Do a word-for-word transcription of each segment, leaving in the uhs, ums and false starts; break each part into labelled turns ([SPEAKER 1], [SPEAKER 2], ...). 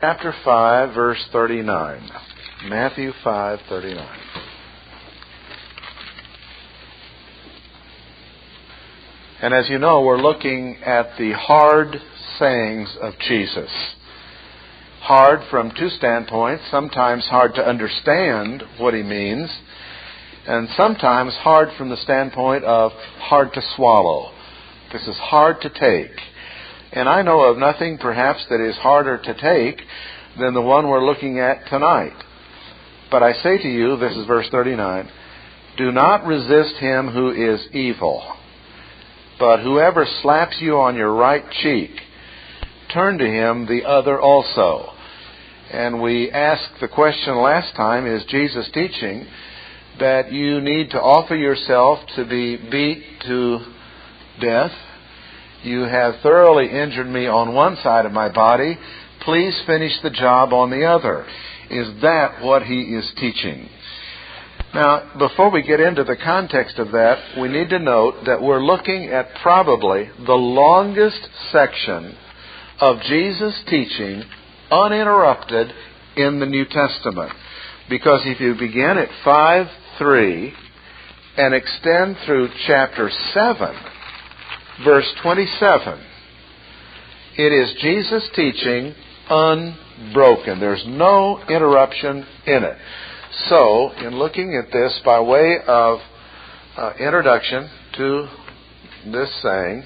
[SPEAKER 1] Chapter five, verse thirty-nine. Matthew five, thirty-nine. And as you know, we're looking at the hard sayings of Jesus. Hard from two standpoints. Sometimes hard to understand what he means, and sometimes hard from the standpoint of hard to swallow. This is hard to take. And I know of nothing perhaps that is harder to take than the one we're looking at tonight. But I say to you, this is verse thirty-nine, do not resist him who is evil, but whoever slaps you on your right cheek, turn to him the other also. And we asked the question last time, is Jesus teaching that you need to offer yourself to be beat to death? You have thoroughly injured me on one side of my body. Please finish the job on the other. Is that what he is teaching? Now, before we get into the context of that, we need to note that we're looking at probably the longest section of Jesus' teaching uninterrupted in the New Testament. Because if you begin at five three and extend through chapter seven, verse twenty-seven, it is Jesus' teaching unbroken. There's no interruption in it. So, in looking at this by way of uh, introduction to this saying,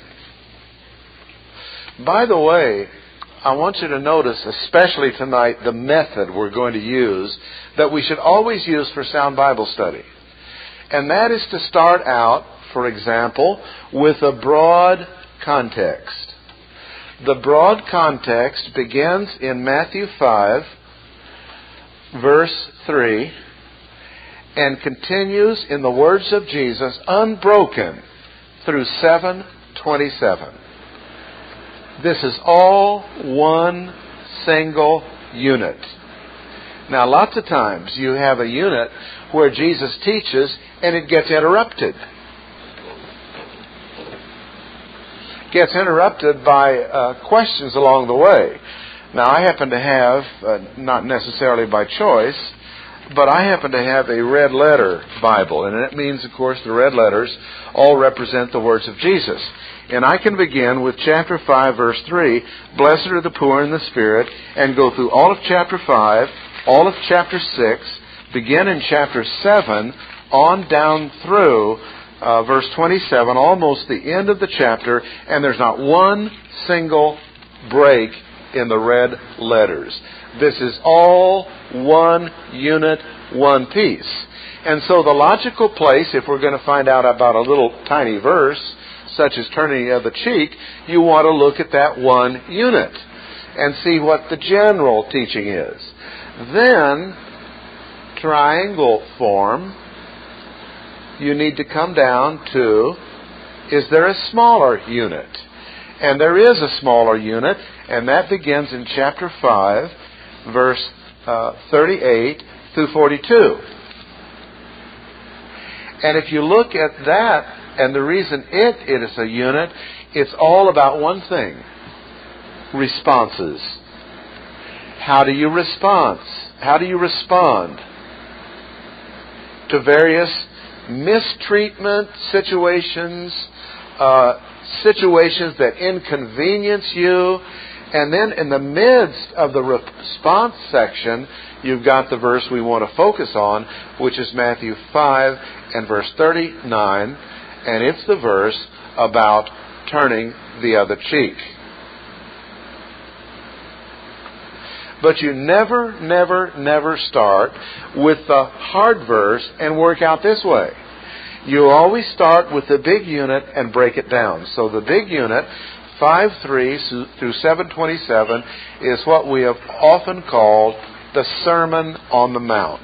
[SPEAKER 1] by the way, I want you to notice, especially tonight, the method we're going to use that we should always use for sound Bible study. And that is to start out, for example, with a broad context. The broad context begins in Matthew five, verse three, and continues in the words of Jesus, unbroken, through seven twenty-seven. This is all one single unit. Now, lots of times you have a unit where Jesus teaches and it gets interrupted. Gets interrupted by uh, questions along the way. Now, I happen to have, uh, not necessarily by choice, but I happen to have a red letter Bible. And it means, of course, the red letters all represent the words of Jesus. And I can begin with chapter five, verse three, blessed are the poor in the Spirit, and go through all of chapter five, all of chapter six, begin in chapter seven, on down through uh, verse twenty-seven, almost the end of the chapter, and there's not one single break in the red letters. This is all one unit, one piece. And so the logical place, if we're going to find out about a little tiny verse, such as turning the other cheek, you want to look at that one unit and see what the general teaching is. Then, triangle form, you need to come down to, is there a smaller unit? And there is a smaller unit, and that begins in chapter five, verse uh, thirty-eight through forty-two. And if you look at that, and the reason it, it is a unit, it's all about one thing. Responses. How do you respond? How do you respond to various mistreatment situations, uh, situations that inconvenience you? And then in the midst of the response section, you've got the verse we want to focus on, which is Matthew five and verse thirty-nine. And it's the verse about turning the other cheek. But you never, never, never start with the hard verse and work out this way. You always start with the big unit and break it down. So the big unit, five three through seven twenty-seven, is what we have often called the Sermon on the Mount.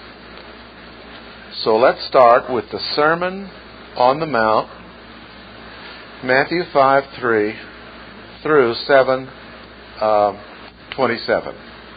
[SPEAKER 1] So let's start with the Sermon on the Mount, Matthew five three through seven twenty-seven.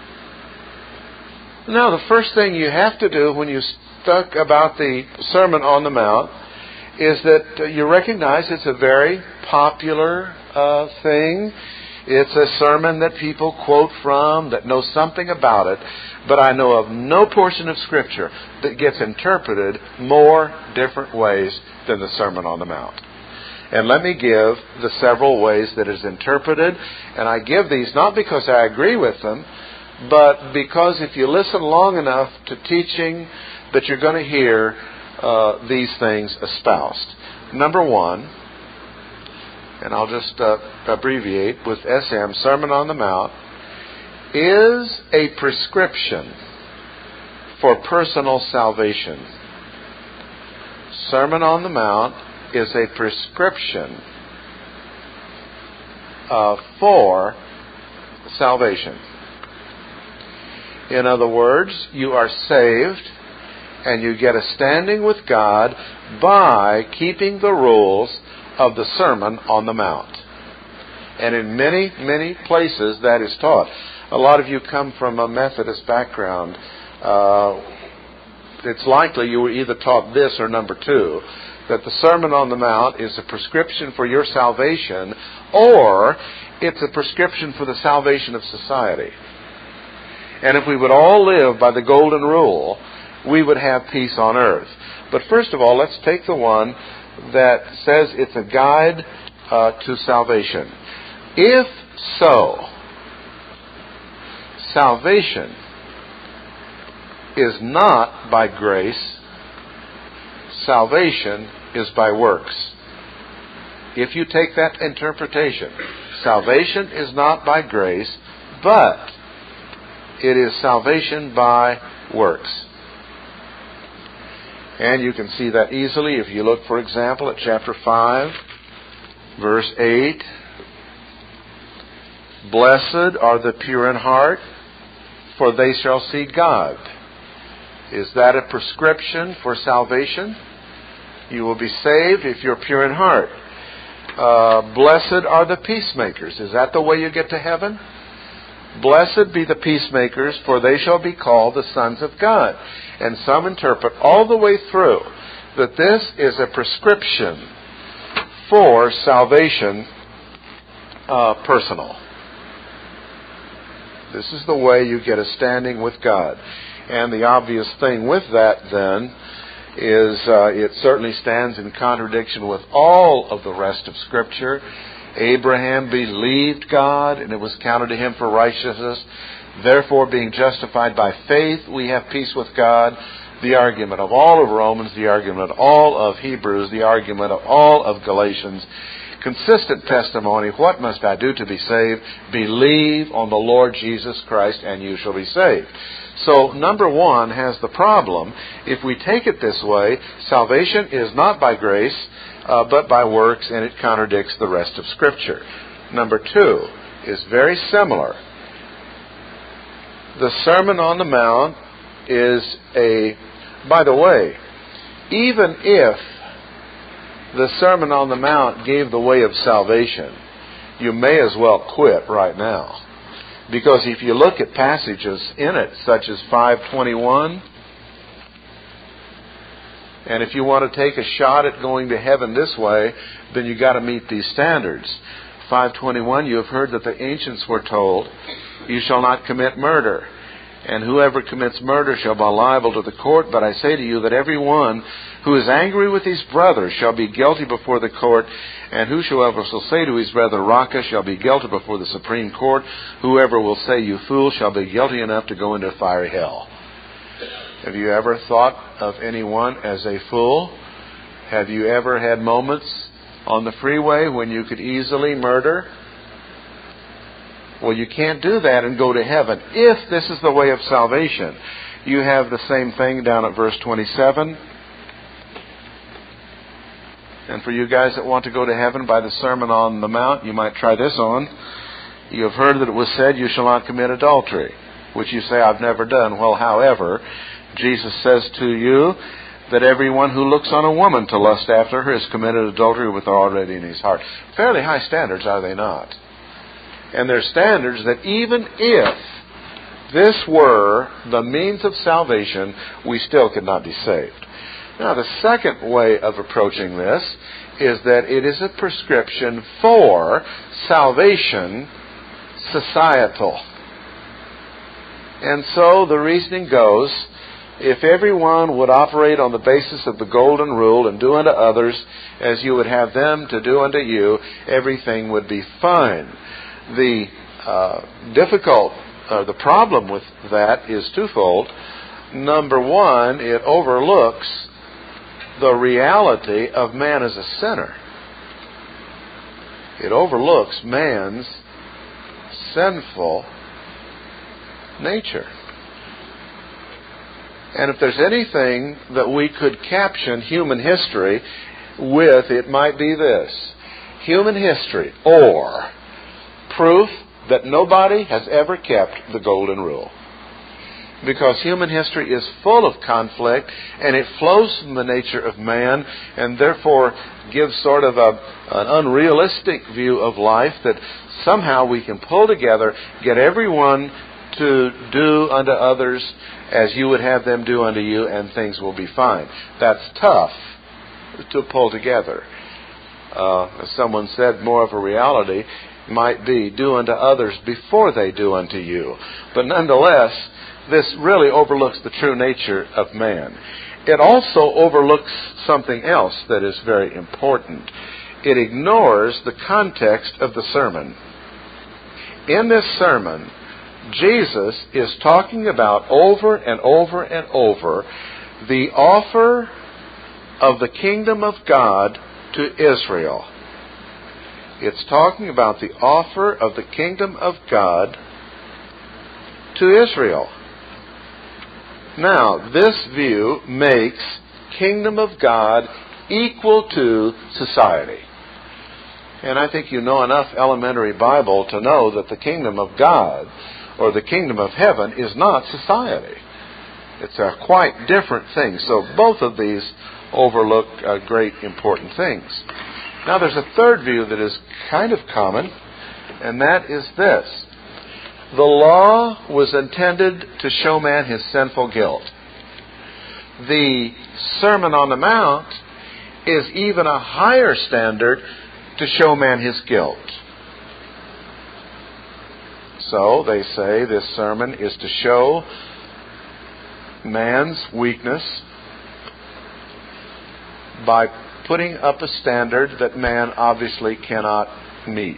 [SPEAKER 1] Now, the first thing you have to do when you talk about the Sermon on the Mount is that you recognize it's a very popular uh, thing. It's a sermon that people quote from, that know something about it, but I know of no portion of Scripture that gets interpreted more different ways than the Sermon on the Mount. And let me give the several ways that it is interpreted, and I give these not because I agree with them, but because if you listen long enough to teaching, that you're going to hear uh, these things espoused. Number one, and I'll just uh, abbreviate with S M, Sermon on the Mount, is a prescription for personal salvation. Sermon on the Mount is a prescription uh, for salvation. In other words, you are saved and you get a standing with God by keeping the rules of the Sermon on the Mount. And in many, many places that is taught. A lot of you come from a Methodist background. Uh, it's likely you were either taught this or number two, that the Sermon on the Mount is a prescription for your salvation, or it's a prescription for the salvation of society. And if we would all live by the golden rule, we would have peace on earth. But first of all, let's take the one that says it's a guide uh, to salvation. If so, salvation is not by grace, salvation is by works. If you take that interpretation, salvation is not by grace, but it is salvation by works. And you can see that easily if you look, for example, at chapter five, verse eight. Blessed are the pure in heart, for they shall see God. Is that a prescription for salvation? You will be saved if you're pure in heart. Uh, blessed are the peacemakers. Is that the way you get to heaven? Blessed be the peacemakers, for they shall be called the sons of God. And some interpret all the way through that this is a prescription for salvation uh, personal. This is the way you get a standing with God. And the obvious thing with that, then, is uh, it certainly stands in contradiction with all of the rest of Scripture. Abraham believed God, and it was counted to him for righteousness. Therefore, being justified by faith, we have peace with God. The argument of all of Romans, the argument of all of Hebrews, the argument of all of Galatians. Consistent testimony, what must I do to be saved? Believe on the Lord Jesus Christ, and you shall be saved. So, number one has the problem. If we take it this way, salvation is not by grace, uh, but by works, and it contradicts the rest of Scripture. Number two is very similar. The Sermon on the Mount is a, by the way, even if the Sermon on the Mount gave the way of salvation, you may as well quit right now. Because if you look at passages in it, such as five twenty-one, and if you want to take a shot at going to heaven this way, then you've got to meet these standards. five twenty-one, you have heard that the ancients were told, you shall not commit murder. And whoever commits murder shall be liable to the court. But I say to you that every one who is angry with his brother shall be guilty before the court. And whosoever shall say to his brother, Raca, shall be guilty before the Supreme Court. Whoever will say, you fool, shall be guilty enough to go into fiery hell. Have you ever thought of anyone as a fool? Have you ever had moments on the freeway when you could easily murder? Well, you can't do that and go to heaven if this is the way of salvation. You have the same thing down at verse twenty-seven. And for you guys that want to go to heaven by the Sermon on the Mount, you might try this on. You have heard that it was said, you shall not commit adultery, which you say, I've never done. Well, however, Jesus says to you that everyone who looks on a woman to lust after her has committed adultery with her already in his heart. Fairly high standards, are they not? And they're standards that even if this were the means of salvation, we still could not be saved. Now, the second way of approaching this is that it is a prescription for salvation societal. And so the reasoning goes, if everyone would operate on the basis of the golden rule and do unto others as you would have them to do unto you, everything would be fine. The uh, difficult, uh, the problem with that is twofold. Number one, it overlooks the reality of man as a sinner. It overlooks man's sinful nature. And if there's anything that we could caption human history with, it might be this. Human history, or proof that nobody has ever kept the golden rule. Because human history is full of conflict, and it flows from the nature of man, and therefore gives sort of a, an unrealistic view of life that somehow we can pull together, get everyone to do unto others as you would have them do unto you, and things will be fine. That's tough to pull together. Uh, as someone said, more of a reality might be do unto others before they do unto you. But nonetheless, this really overlooks the true nature of man. It also overlooks something else that is very important. It ignores the context of the sermon. In this sermon, Jesus is talking about over and over and over the offer of the kingdom of God to Israel. It's talking about the offer of the kingdom of God to Israel. Now, this view makes kingdom of God equal to society. And I think you know enough elementary Bible to know that the kingdom of God, or the kingdom of heaven, is not society. It's a quite different thing. So both of these overlook uh, great important things. Now there's a third view that is kind of common, and that is this. The law was intended to show man his sinful guilt. The Sermon on the Mount is even a higher standard to show man his guilt. So they say this sermon is to show man's weakness by putting up a standard that man obviously cannot meet.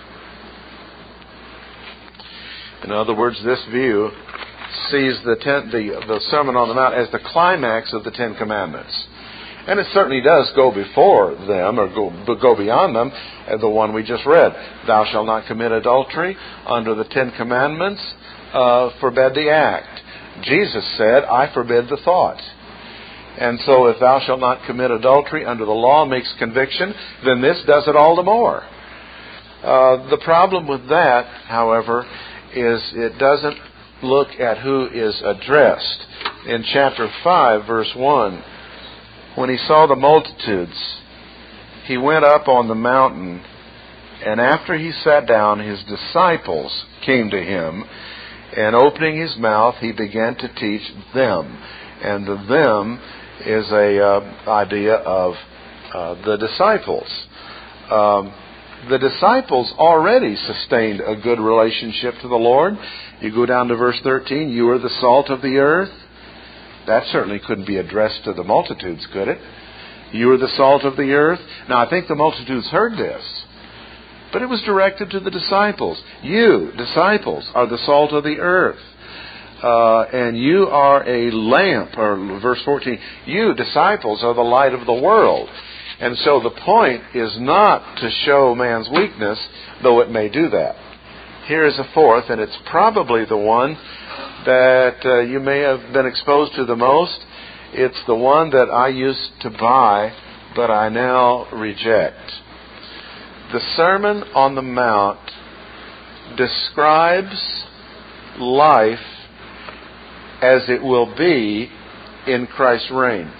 [SPEAKER 1] In other words, this view sees the, ten, the, the Sermon on the Mount as the climax of the Ten Commandments. And it certainly does go before them, or go, go beyond them, the one we just read. Thou shalt not commit adultery. Under the Ten Commandments, uh, forbid the act. Jesus said, I forbid the thought. And so if thou shalt not commit adultery under the law makes conviction, then this does it all the more. Uh, the problem with that, however, is it doesn't look at who is addressed. In chapter five, verse one, when he saw the multitudes, he went up on the mountain, and after he sat down, his disciples came to him, and opening his mouth, he began to teach them. And the them is a uh, idea of uh, the disciples. Um, the disciples already sustained a good relationship to the Lord. You go down to verse thirteen, you are the salt of the earth. That certainly couldn't be addressed to the multitudes, could it? You are the salt of the earth. Now, I think the multitudes heard this, but it was directed to the disciples. You, disciples, are the salt of the earth. Uh, and you are a lamp, or verse fourteen, you, disciples, are the light of the world. And so the point is not to show man's weakness, though it may do that. Here is a fourth, and it's probably the one that uh, you may have been exposed to the most. It's the one that I used to buy, but I now reject. The Sermon on the Mount describes life as it will be in Christ's reign,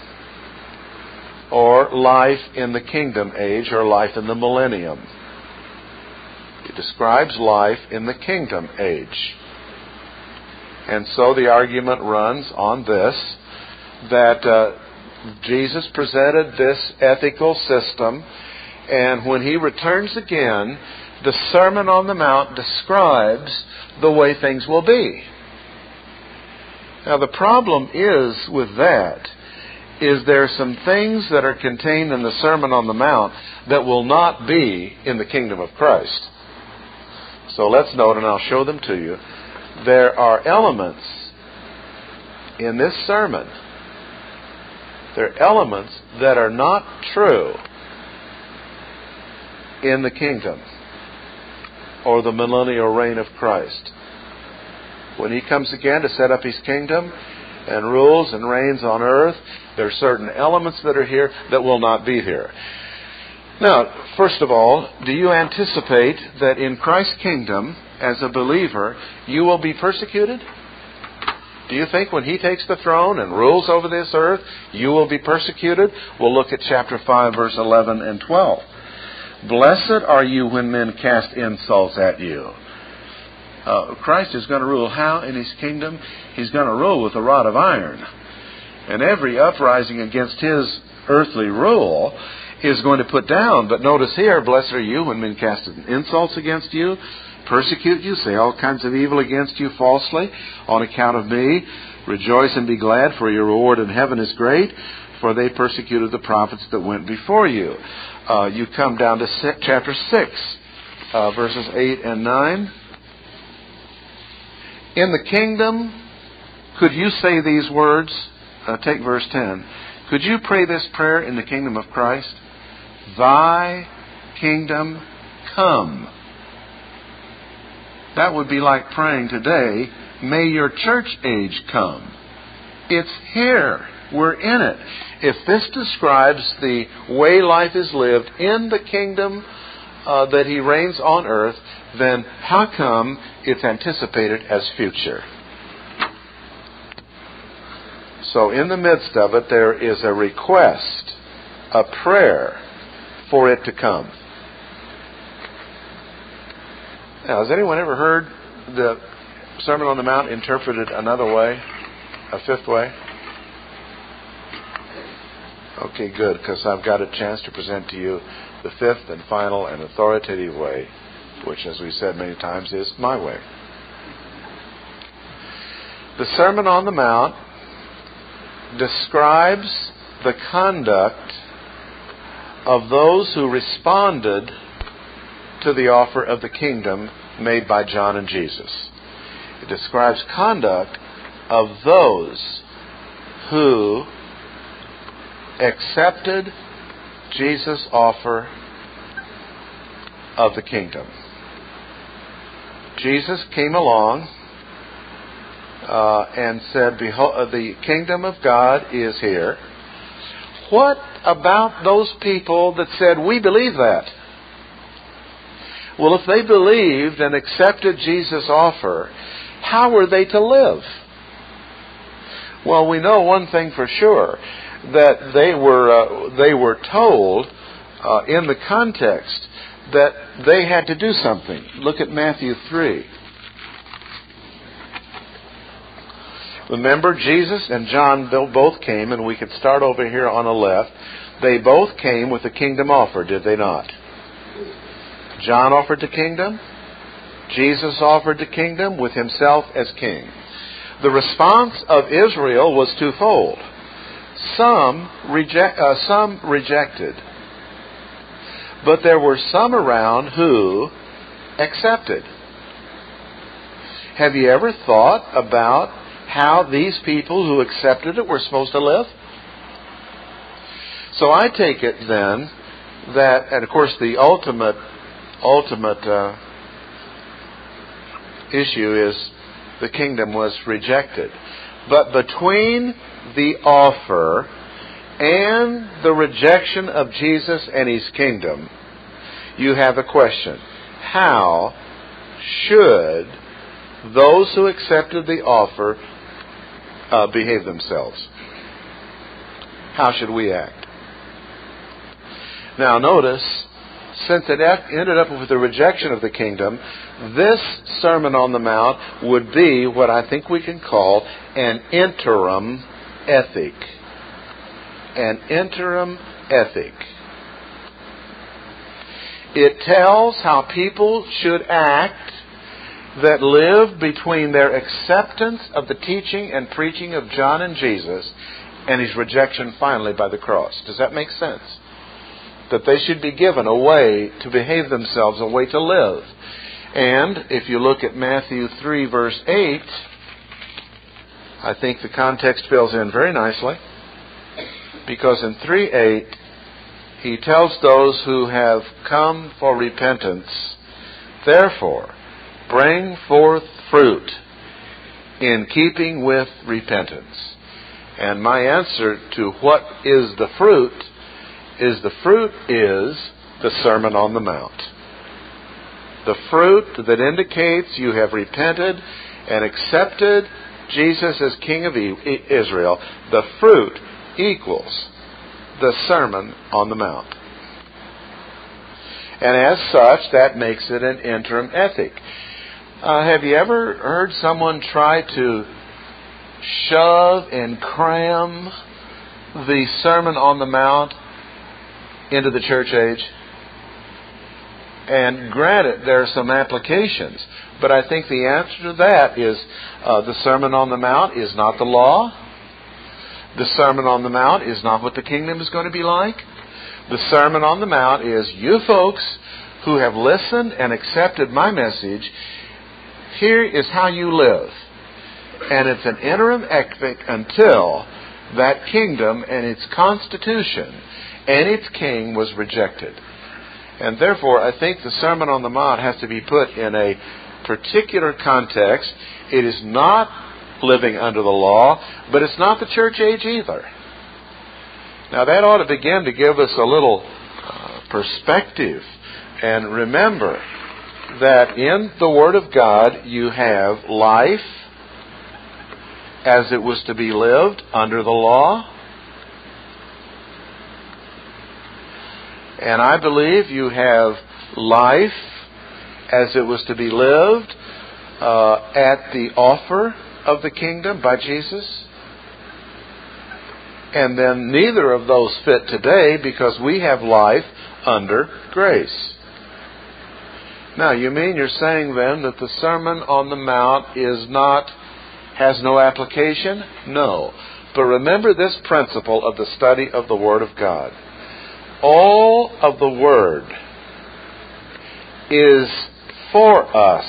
[SPEAKER 1] or life in the kingdom age, or life in the millennium. It describes life in the kingdom age. And so the argument runs on this, that uh, Jesus presented this ethical system, and when he returns again The Sermon on the Mount describes the way things will be. Now the problem is with that, is there are some things that are contained in the Sermon on the Mount that will not be in the kingdom of Christ. So let's note, and I'll show them to you, there are elements in this sermon, there are elements that are not true in the kingdom or the millennial reign of Christ. When He comes again to set up His kingdom and rules and reigns on earth, there are certain elements that are here that will not be here. Now, first of all, do you anticipate that in Christ's kingdom, as a believer, you will be persecuted? Do you think when He takes the throne and rules over this earth, you will be persecuted? We'll look at chapter five, verse eleven and twelve. Blessed are you when men cast insults at you. Uh, Christ is going to rule how in His kingdom? He's going to rule with a rod of iron. And every uprising against His earthly rule is going to put down. But notice here, blessed are you when men cast insults against you, persecute you, say all kinds of evil against you falsely on account of me. Rejoice and be glad, for your reward in heaven is great, for they persecuted the prophets that went before you. Uh, you come down to chapter six, uh, verses eight and nine. In the kingdom, could you say these words? Uh, take verse ten. Could you pray this prayer in the kingdom of Christ? Thy kingdom come. That would be like praying today, may your church age come. It's here. We're in it. If this describes the way life is lived in the kingdom uh, that He reigns on earth, then how come it's anticipated as future? So in the midst of it, there is a request, a prayer for it to come. Now, has anyone ever heard the Sermon on the Mount interpreted another way, a fifth way? Okay, good, because I've got a chance to present to you the fifth and final and authoritative way, which, as we said many times, is my way. The Sermon on the Mount describes the conduct of those who responded to the offer of the kingdom made by John and Jesus. It describes conduct of those who accepted Jesus' offer of the kingdom. Jesus came along uh, and said, "Behold, the kingdom of God is here." What about those people that said, "We believe that"? Well, if they believed and accepted Jesus' offer, how were they to live? Well, we know one thing for sure, that they were uh, they were told uh, in the context that they had to do something. Look at Matthew three. Remember, Jesus and John both came, and we could start over here on the left. They both came with a kingdom offer, did they not? John offered the kingdom. Jesus offered the kingdom with Himself as king. The response of Israel was twofold. Some reject, uh, some rejected, but there were some around who accepted. Have you ever thought about how these people who accepted it were supposed to live? So I take it then that, and of course the ultimate, ultimate uh, issue is the kingdom was rejected. But between the offer and the rejection of Jesus and His kingdom, you have a question. How should those who accepted the offer uh, behave themselves? How should we act? Now notice, since it ended up with the rejection of the kingdom, this Sermon on the Mount would be what I think we can call an interim ethic. An interim ethic. It tells how people should act that live between their acceptance of the teaching and preaching of John and Jesus and his rejection finally by the cross. Does that make sense? That they should be given a way to behave themselves, a way to live. And if you look at Matthew three, verse eight, I think the context fills in very nicely. Because in three eight, he tells those who have come for repentance, therefore, bring forth fruit in keeping with repentance. And my answer to what is the fruit is the fruit is the Sermon on the Mount. The fruit that indicates you have repented and accepted Jesus as King of Israel, the fruit equals the Sermon on the Mount. And as such, that makes it an interim ethic. Uh, have you ever heard someone try to shove and cram the Sermon on the Mount into the church age? And granted, there are some applications, but I think the answer to that is uh, the Sermon on the Mount is not the law. The Sermon on the Mount is not what the kingdom is going to be like. The Sermon on the Mount is you folks who have listened and accepted my message, here is how you live. And it's an interim ethic until that kingdom and its constitution and its king was rejected. And therefore, I think the Sermon on the Mount has to be put in a particular context. It is not living under the law, but it's not the church age either. Now that ought to begin to give us a little uh, perspective. And remember that in the Word of God you have life as it was to be lived under the law. And I believe you have life as it was to be lived uh, at the offer of the kingdom by Jesus. And then neither of those fit today because we have life under grace. Now, you mean you're saying then that the Sermon on the Mount is not, has no application? No. But remember this principle of the study of the Word of God. All of the Word is for us,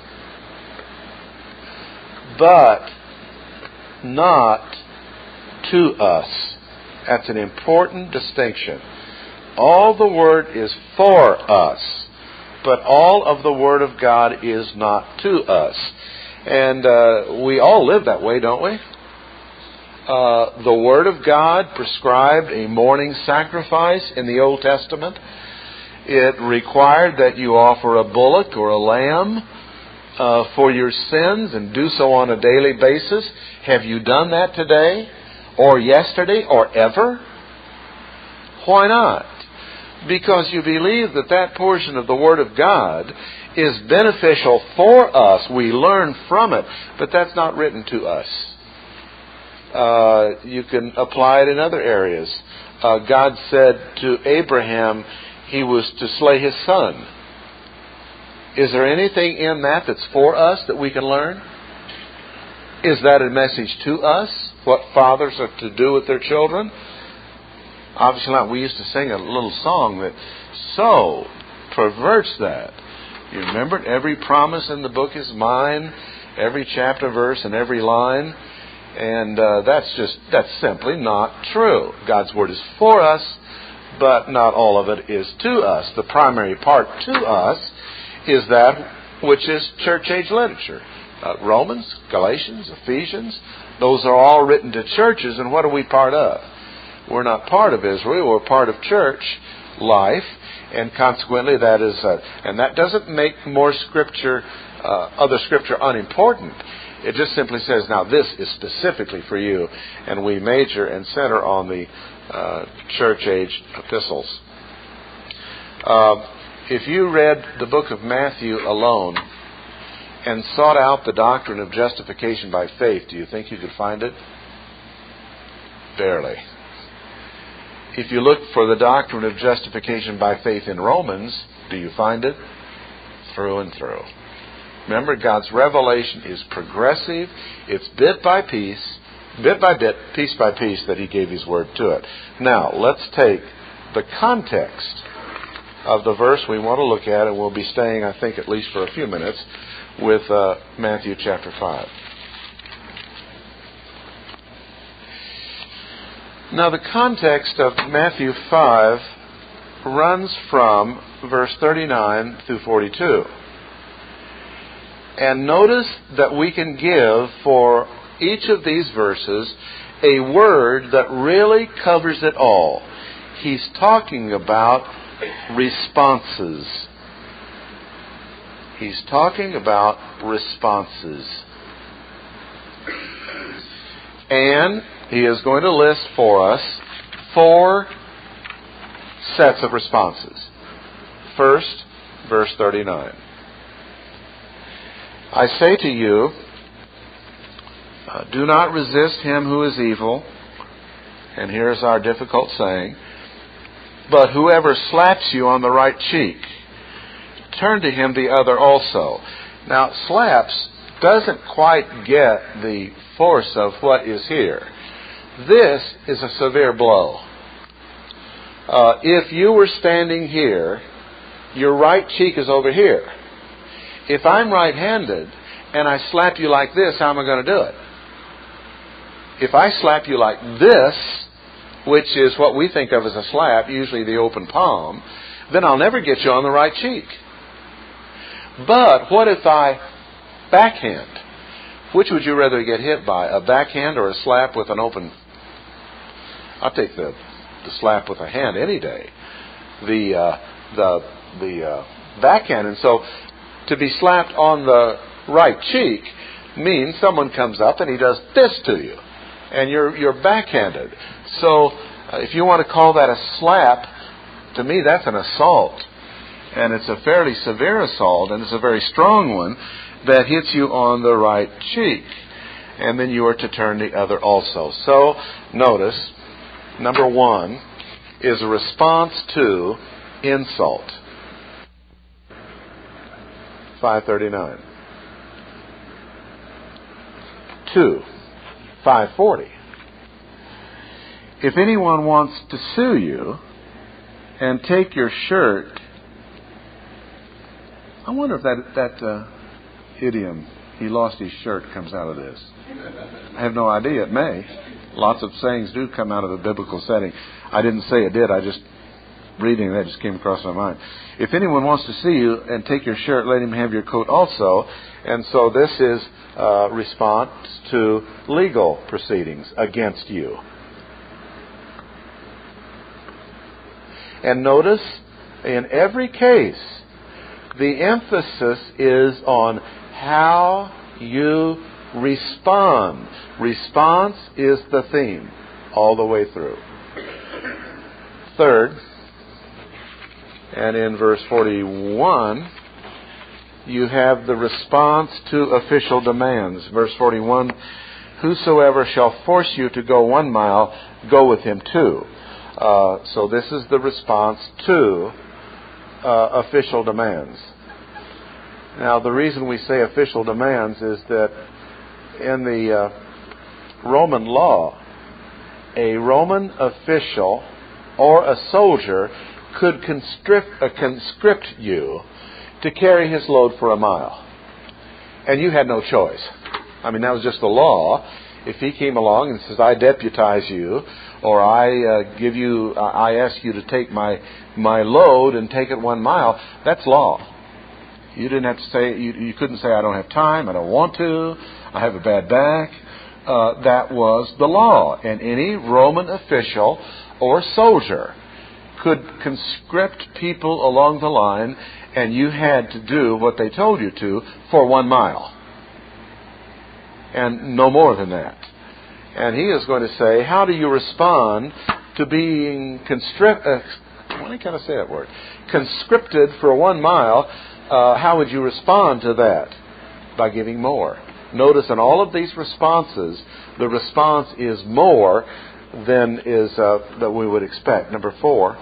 [SPEAKER 1] but not to us. That's an important distinction. All the Word is for us, but all of the Word of God is not to us. And uh, we all live that way, don't we? Uh, the Word of God prescribed a morning sacrifice in the Old Testament. It required that you offer a bullock or a lamb uh, for your sins and do so on a daily basis. Have you done that today or yesterday or ever? Why not? Because you believe that that portion of the Word of God is beneficial for us. We learn from it, but that's not written to us. Uh, you can apply it in other areas. Uh, God said to Abraham he was to slay his son. Is there anything in that that's for us that we can learn? Is that a message to us? What fathers are to do with their children? Obviously not. We used to sing a little song that so perverts that. You remember it? Every promise in the book is mine. Every chapter, verse, and every line. And uh, that's just, that's simply not true. God's Word is for us, but not all of it is to us. The primary part to us is that which is church age literature. Uh, Romans, Galatians, Ephesians, those are all written to churches, and what are we part of? We're not part of Israel, we're part of church life, and consequently that is, uh, and that doesn't make more scripture, uh, other scripture unimportant. It just simply says, now this is specifically for you, and we major and center on the uh, church age epistles. Uh, if you read the book of Matthew alone and sought out the doctrine of justification by faith, do you think you could find it? Barely. if you look for the doctrine of justification by faith in Romans, do you find it? Through and through. Remember, God's revelation is progressive. It's bit by piece, bit by bit, piece by piece that He gave His Word to it. Now, let's take the context of the verse we want to look at, and we'll be staying, I think, at least for a few minutes, with uh, Matthew chapter five. Now, the context of Matthew five runs from verse thirty-nine through forty-two. And notice that we can give for each of these verses a word that really covers it all. He's talking about responses. He's talking about responses. And he is going to list for us four sets of responses. First, verse thirty-nine. I say to you, uh, do not resist him who is evil. And here's our difficult saying. But whoever slaps you on the right cheek, turn to him the other also. Now, slaps doesn't quite get the force of what is here. This is a severe blow. Uh, if you were standing here, your right cheek is over here. If I'm right-handed and I slap you like this, how am I going to do it? If I slap you like this, which is what we think of as a slap, usually the open palm, then I'll never get you on the right cheek. But what if I backhand? Which would you rather get hit by, a backhand or a slap with an open? I'll take the the slap with a hand any day. The uh, the the uh, backhand, and so to be slapped on the right cheek means someone comes up and he does this to you, and you're you're backhanded. So uh, if you want to call that a slap, to me that's an assault, and it's a fairly severe assault, and it's a very strong one that hits you on the right cheek, and then you are to turn the other also. So notice, number one is a response to insult. five thirty-nine. Two, five forty. If anyone wants to sue you and take your shirt, I wonder if that that uh, idiom, he lost his shirt, comes out of this. I have no idea. It may. Lots of sayings do come out of a biblical setting. I didn't say it did. I just, reading that just came across my mind. If anyone wants to see you and take your shirt, let him have your coat also. And so this is a response to legal proceedings against you. And notice, in every case, the emphasis is on how you respond. Response is the theme all the way through. Third, and in verse forty-one, you have the response to official demands. Verse forty-one, whosoever shall force you to go one mile, go with him two. Uh, so this is the response to uh, official demands. Now, the reason we say official demands is that in the uh, Roman law, a Roman official or a soldier could conscript, uh, conscript you to carry his load for a mile. And you had no choice. I mean, that was just the law. If he came along and says, I deputize you, or I uh, give you, uh, I ask you to take my my load and take it one mile, that's law. You didn't have to say, you, you couldn't say, I don't have time, I don't want to, I have a bad back. Uh, that was the law. And any Roman official or soldier could conscript people along the line, and you had to do what they told you to for one mile. And no more than that. And he is going to say, how do you respond to being constrict, uh, why can I say that word? conscripted for one mile? Uh, how would you respond to that? By giving more. Notice in all of these responses, the response is more than is uh, that we would expect. Number four,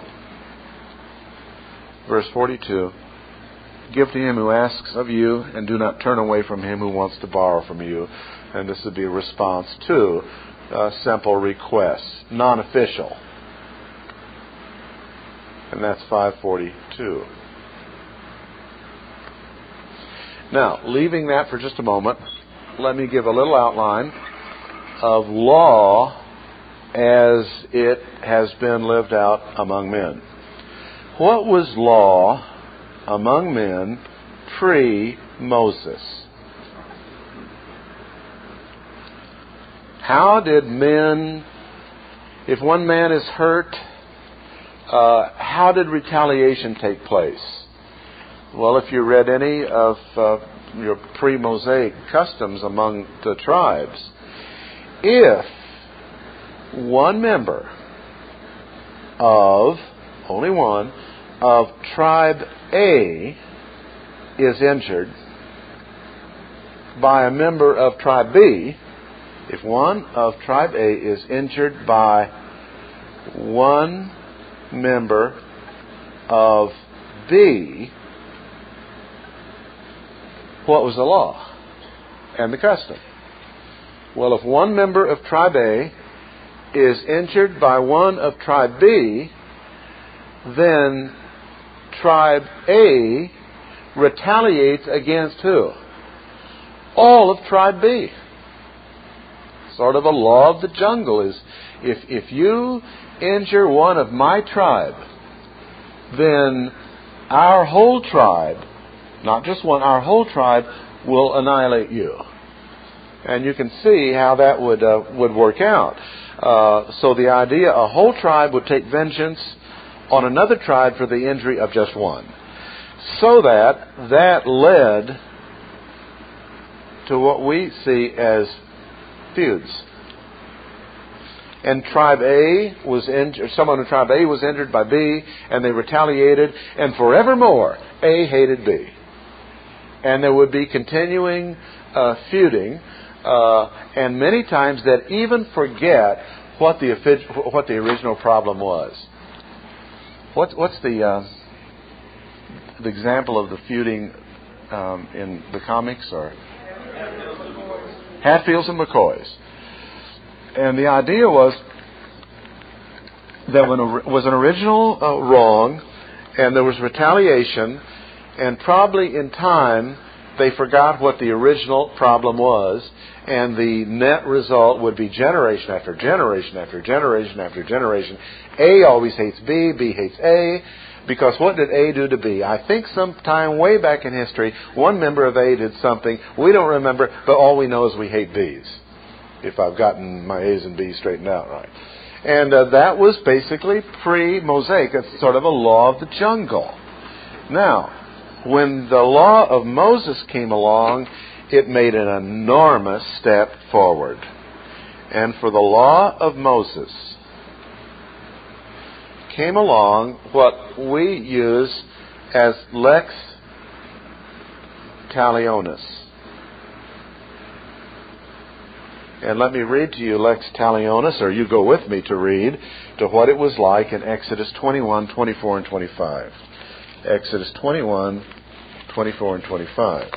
[SPEAKER 1] verse forty-two. Give to him who asks of you, and do not turn away from him who wants to borrow from you. And this would be a response to a simple request, non-official. And that's five forty-two. Now, leaving that for just a moment, let me give a little outline of law as it has been lived out among men. What was law among men pre-Moses? How did men, if one man is hurt, uh, how did retaliation take place? Well, if you read any of uh, your pre-Mosaic customs among the tribes, if one member of, only one, of tribe A is injured by a member of tribe B, if one of tribe A is injured by one member of B, what was the law and the custom? Well, if one member of tribe A is injured by one of tribe B, then tribe A retaliates against who? All of tribe B. Sort of a law of the jungle is, if if you injure one of my tribe, then our whole tribe, not just one, our whole tribe will annihilate you. And you can see how that would uh, would work out. Uh, so the idea, a whole tribe would take vengeance on another tribe for the injury of just one. So that that led to what we see as feuds. And tribe A was injured, someone in tribe A was injured by B, and they retaliated, and forevermore A hated B. And there would be continuing uh, feuding, uh, and many times that even forget what the what the original problem was. What, what's the uh, the example of the feuding um, in the comics? Or Hatfields and McCoys. And the idea was that when it was an original uh, wrong, and there was retaliation, and probably in time they forgot what the original problem was, and the net result would be generation after generation after generation after generation. A always hates B, B hates A, because what did A do to B? I think sometime way back in history, one member of A did something. We don't remember, but all we know is we hate B's, if I've gotten my A's and B's straightened out right. And uh, that was basically pre-Mosaic. It's sort of a law of the jungle. Now, when the law of Moses came along, it made an enormous step forward. And for the law of Moses came along what we use as lex talionis. And let me read to you lex talionis, or you go with me to read to what it was like in Exodus twenty-one, twenty-four, and twenty-five. Exodus twenty-one, twenty-four, and twenty-five.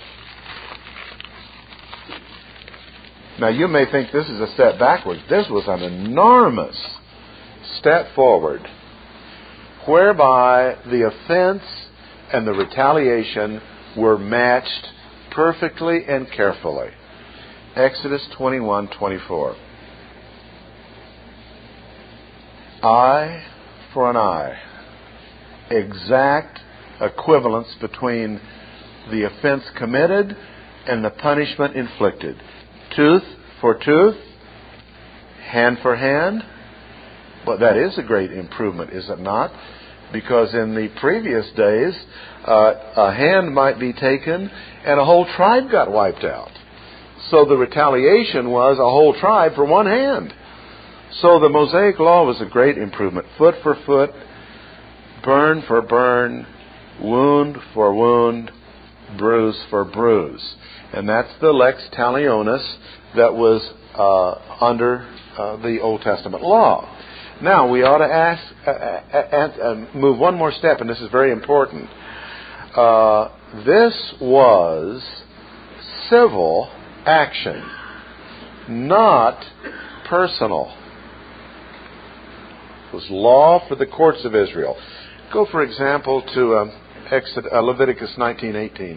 [SPEAKER 1] Now you may think this is a step backwards. This was an enormous step forward, whereby the offense and the retaliation were matched perfectly and carefully. Exodus twenty-one, twenty-four. Eye for an eye. Exact equivalence between the offense committed and the punishment inflicted. Tooth for tooth, hand for hand. But that is a great improvement, is it not? Because in the previous days, uh, a hand might be taken and a whole tribe got wiped out. So the retaliation was a whole tribe for one hand. So the Mosaic law was a great improvement. Foot for foot, burn for burn, wound for wound, bruise for bruise. And that's the lex talionis that was uh, under uh, the Old Testament law. Now, we ought to ask, uh, uh, uh, move one more step, and this is very important. Uh, this was civil action, not personal. It was law for the courts of Israel. Go, for example, to uh, Exod- uh, Leviticus nineteen eighteen.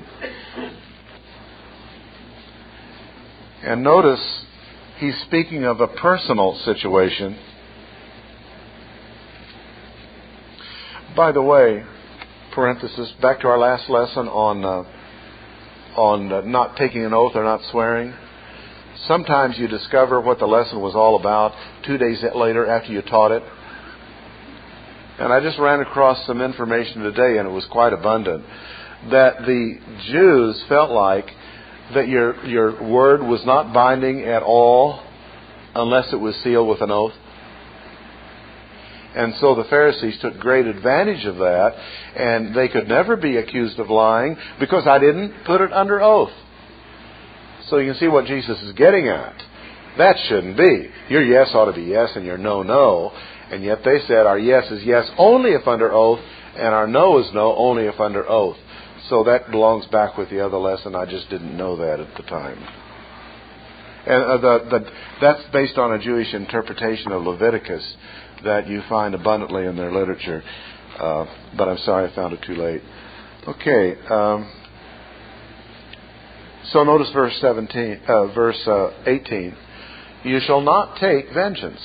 [SPEAKER 1] And notice he's speaking of a personal situation. By the way, parenthesis, back to our last lesson on uh, on uh, not taking an oath or not swearing. Sometimes you discover what the lesson was all about two days later after you taught it. And I just ran across some information today, and it was quite abundant, that the Jews felt like that your your word was not binding at all unless it was sealed with an oath. And so the Pharisees took great advantage of that, and they could never be accused of lying because I didn't put it under oath. So you can see what Jesus is getting at. That shouldn't be. Your yes ought to be yes and your no, no. And yet they said our yes is yes only if under oath, and our no is no only if under oath. So that belongs back with the other lesson. I just didn't know that at the time. And uh, the, the, that's based on a Jewish interpretation of Leviticus that you find abundantly in their literature. Uh, but I'm sorry I found it too late. Okay. Um, so notice verse seventeen, uh, verse uh, eighteen. You shall not take vengeance.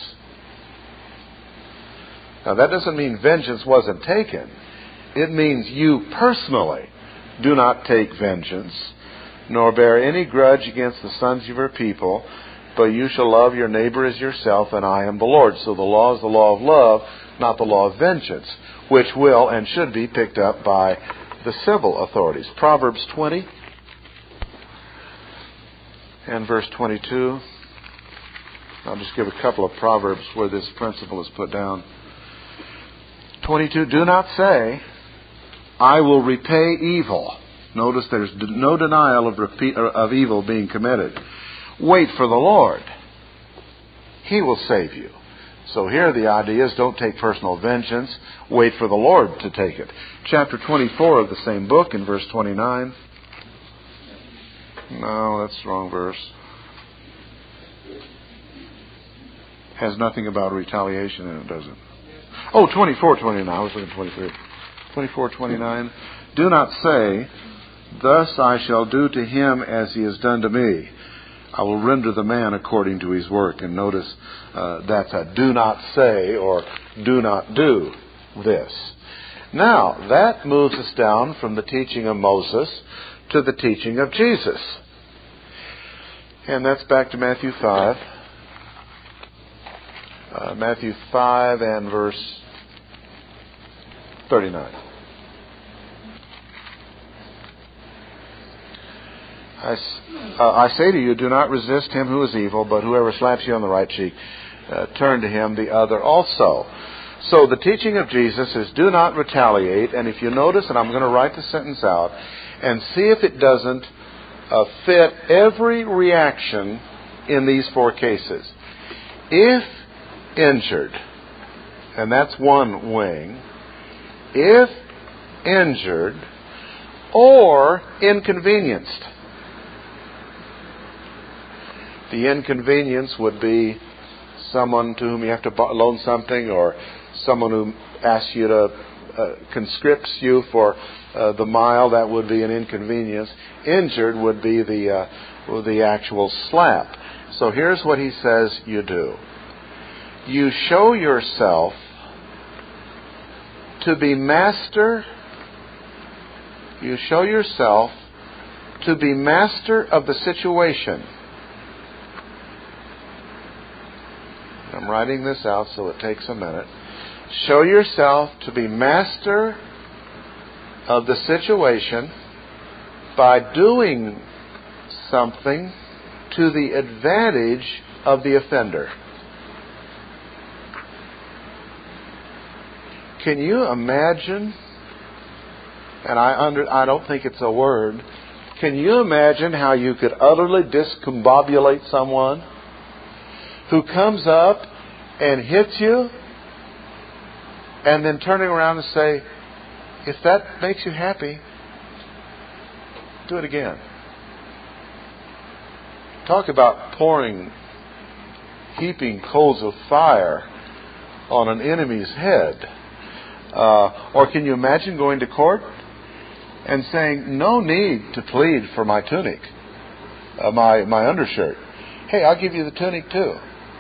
[SPEAKER 1] Now that doesn't mean vengeance wasn't taken. It means you personally do not take vengeance, nor bear any grudge against the sons of your people, but you shall love your neighbor as yourself, and I am the Lord. So the law is the law of love, not the law of vengeance, which will and should be picked up by the civil authorities. Proverbs twenty and verse twenty-two. I'll just give a couple of Proverbs where this principle is put down. twenty-two, do not say, I will repay evil. Notice there's no denial of, repeat, of evil being committed. Wait for the Lord. He will save you. So here the idea is don't take personal vengeance. Wait for the Lord to take it. Chapter twenty-four of the same book in verse twenty-nine. No, that's the wrong verse. Has nothing about retaliation in it, does it? Oh, twenty-four twenty-nine. I was looking at twenty-three. twenty-four twenty-nine. Do not say, thus I shall do to him as he has done to me. I will render the man according to his work. And notice uh, that's a do not say or do not do this. Now, that moves us down from the teaching of Moses to the teaching of Jesus. And that's back to Matthew five. Uh, Matthew five and verse thirty-nine. I, uh, I say to you, do not resist him who is evil, but whoever slaps you on the right cheek, uh, turn to him the other also. So the teaching of Jesus is do not retaliate. And if you notice, and I'm going to write the sentence out, and see if it doesn't uh, fit every reaction in these four cases. If injured, and that's one wing, if injured or inconvenienced. The inconvenience would be someone to whom you have to loan something, or someone who asks you to uh, conscripts you for uh, the mile. That would be an inconvenience. Injured would be the uh, the actual slap. So here's what he says you do. You show yourself to be master. You show yourself to be master of the situation. I'm writing this out so it takes a minute. Show yourself to be master of the situation by doing something to the advantage of the offender. Can you imagine, and I under, I don't think it's a word, Can you imagine how you could utterly discombobulate someone who comes up and hits you and then turning around and say, if that makes you happy, do it again. Talk about pouring, heaping coals of fire on an enemy's head. Uh, or can you imagine going to court and saying, no need to plead for my tunic, uh, my, my undershirt. Hey, I'll give you the tunic too.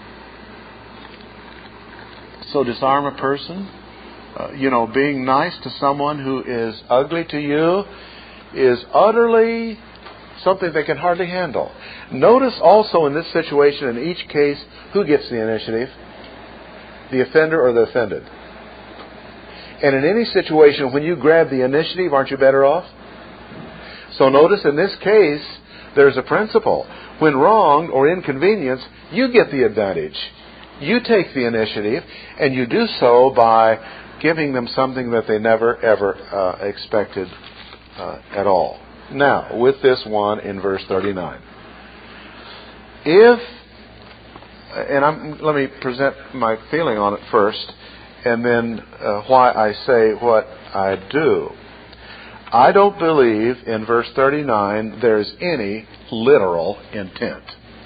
[SPEAKER 1] So disarm a person. Uh, you know, being nice to someone who is ugly to you is utterly something they can hardly handle. Notice also in this situation, in each case, who gets the initiative? The offender or the offended? And in any situation, when you grab the initiative, aren't you better off? So notice in this case, there's a principle. When wronged or inconvenienced, you get the advantage. You take the initiative, and you do so by giving them something that they never, ever uh, expected uh, at all. Now, with this one in verse thirty-nine. If, and I'm, let me present my feeling on it first, and then uh, why I say what I do. I don't believe in verse thirty-nine there's any literal intent.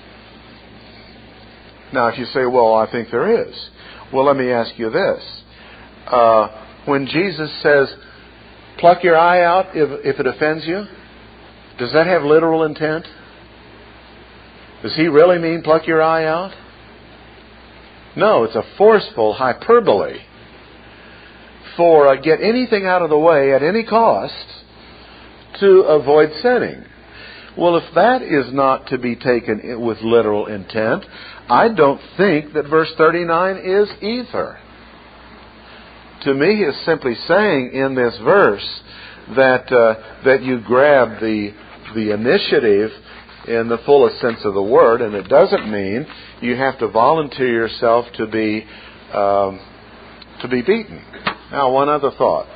[SPEAKER 1] Now, if you say, well, I think there is. Well, let me ask you this. Uh, when Jesus says, pluck your eye out if, if it offends you, does that have literal intent? Does he really mean pluck your eye out? No, it's a forceful hyperbole for uh, get anything out of the way at any cost to avoid sinning. Well, if that is not to be taken with literal intent, I don't think that verse thirty-nine is either. To me, he is simply saying in this verse that uh, that you grab the the initiative in the fullest sense of the word, and it doesn't mean you have to volunteer yourself to be um, to be beaten. Now, one other thought,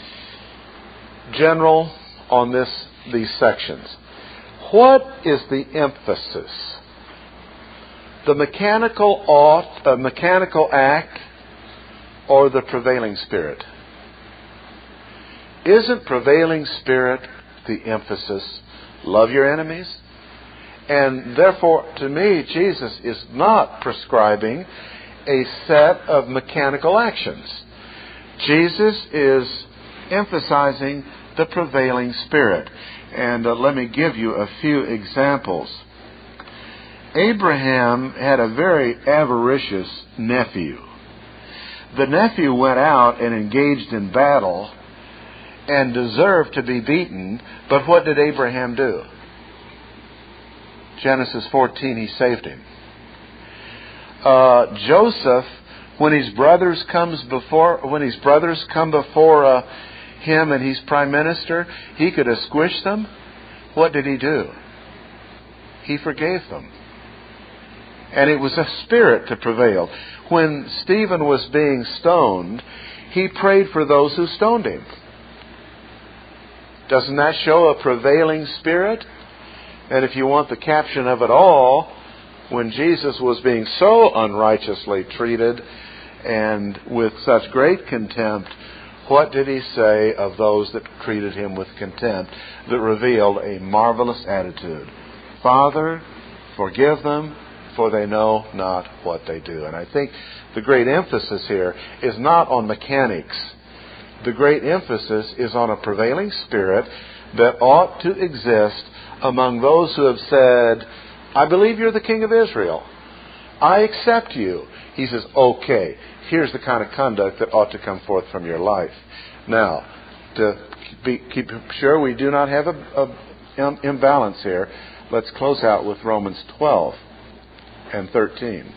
[SPEAKER 1] general on this these sections. What is the emphasis? The mechanical ought, uh, mechanical act, or the prevailing spirit? Isn't prevailing spirit the emphasis? Love your enemies? And therefore, to me, Jesus is not prescribing a set of mechanical actions. Jesus is emphasizing the prevailing spirit. And uh, let me give you a few examples. Abraham had a very avaricious nephew. The nephew went out and engaged in battle and deserved to be beaten, but what did Abraham do? Genesis fourteen, he saved him. Uh, Joseph, when his brothers comes before, when his brothers come before uh, him and he's prime minister, he could have squished them. What did he do? He forgave them. And it was a spirit to prevail. When Stephen was being stoned, he prayed for those who stoned him. Doesn't that show a prevailing spirit? And if you want the caption of it all, when Jesus was being so unrighteously treated and with such great contempt, what did he say of those that treated him with contempt that revealed a marvelous attitude? Father, forgive them, for they know not what they do. And I think the great emphasis here is not on mechanics. The great emphasis is on a prevailing spirit that ought to exist among those who have said, I believe you're the King of Israel. I accept you. He says, okay, here's the kind of conduct that ought to come forth from your life. Now, to be, keep sure we do not have a, a imbalance here, let's close out with Romans twelve and thirteen.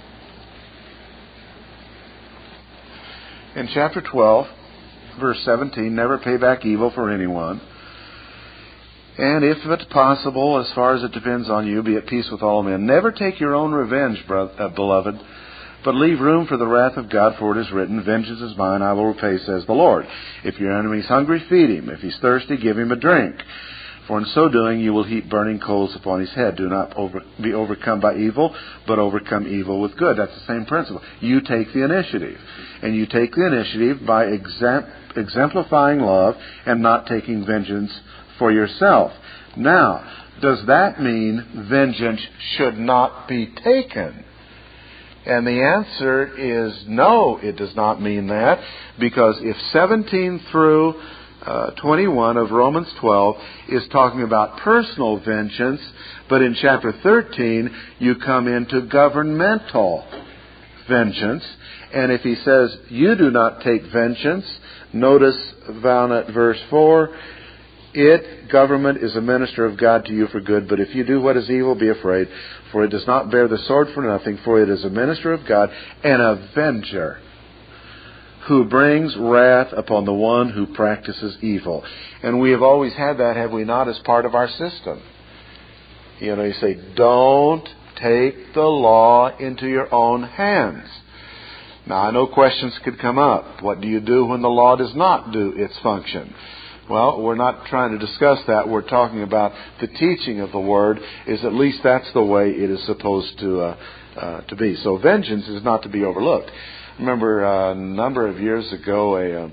[SPEAKER 1] In chapter twelve, verse seventeen, never pay back evil for anyone. And if it's possible, as far as it depends on you, be at peace with all men. Never take your own revenge, beloved, but leave room for the wrath of God, for it is written, vengeance is mine, I will repay, says the Lord. If your enemy is hungry, feed him. If he's thirsty, give him a drink. For in so doing you will heap burning coals upon his head. Do not over, be overcome by evil, but overcome evil with good. That's the same principle. You take the initiative. And you take the initiative by exempt, exemplifying love and not taking vengeance for yourself. Now, does that mean vengeance should not be taken? And the answer is no, it does not mean that. Because if seventeen through Uh, twenty-one of Romans twelve is talking about personal vengeance, but in chapter thirteen you come into governmental vengeance. And if he says, you do not take vengeance, notice down at verse four, it, government, is a minister of God to you for good, but if you do what is evil, be afraid, for it does not bear the sword for nothing, for it is a minister of God, an avenger, who brings wrath upon the one who practices evil. And we have always had that, have we not, as part of our system. You know, you say, don't take the law into your own hands. Now, I know questions could come up. What do you do when the law does not do its function? Well, we're not trying to discuss that. We're talking about the teaching of the Word, is at least that's the way it is supposed to, uh, uh, to be. So vengeance is not to be overlooked. I remember uh, a number of years ago, a uh,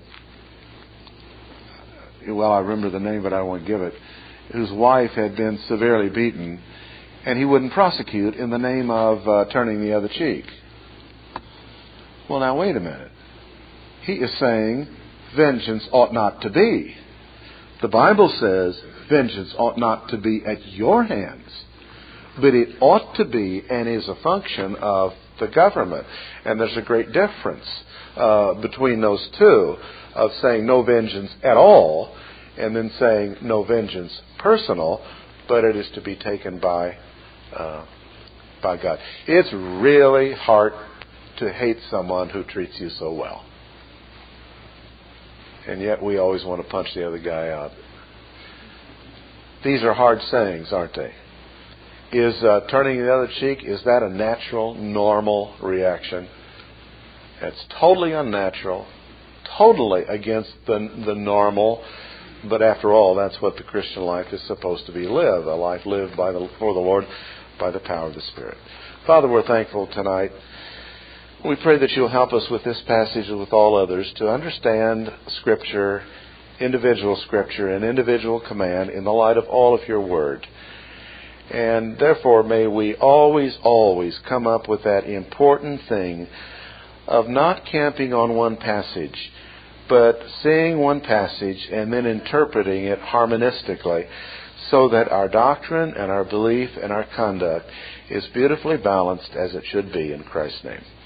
[SPEAKER 1] well, I remember the name, but I won't give it, whose wife had been severely beaten, and he wouldn't prosecute in the name of uh, turning the other cheek. Well, now, wait a minute. He is saying vengeance ought not to be. The Bible says vengeance ought not to be at your hands, but it ought to be and is a function of the government. And there's a great difference uh, between those two, of saying no vengeance at all and then saying no vengeance personal, but it is to be taken by uh, by God. It's really hard to hate someone who treats you so well. And yet we always want to punch the other guy out. These are hard sayings, aren't they? Is uh, turning the other cheek, is that a natural, normal reaction? It's totally unnatural, totally against the, the normal. But after all, that's what the Christian life is supposed to be lived, a life lived by the, for the Lord by the power of the Spirit. Father, we're thankful tonight. We pray that you'll help us with this passage and with all others to understand Scripture, individual Scripture, and individual command in the light of all of your Word. And therefore, may we always, always come up with that important thing of not camping on one passage, but seeing one passage and then interpreting it harmonistically so that our doctrine and our belief and our conduct is beautifully balanced as it should be, in Christ's name.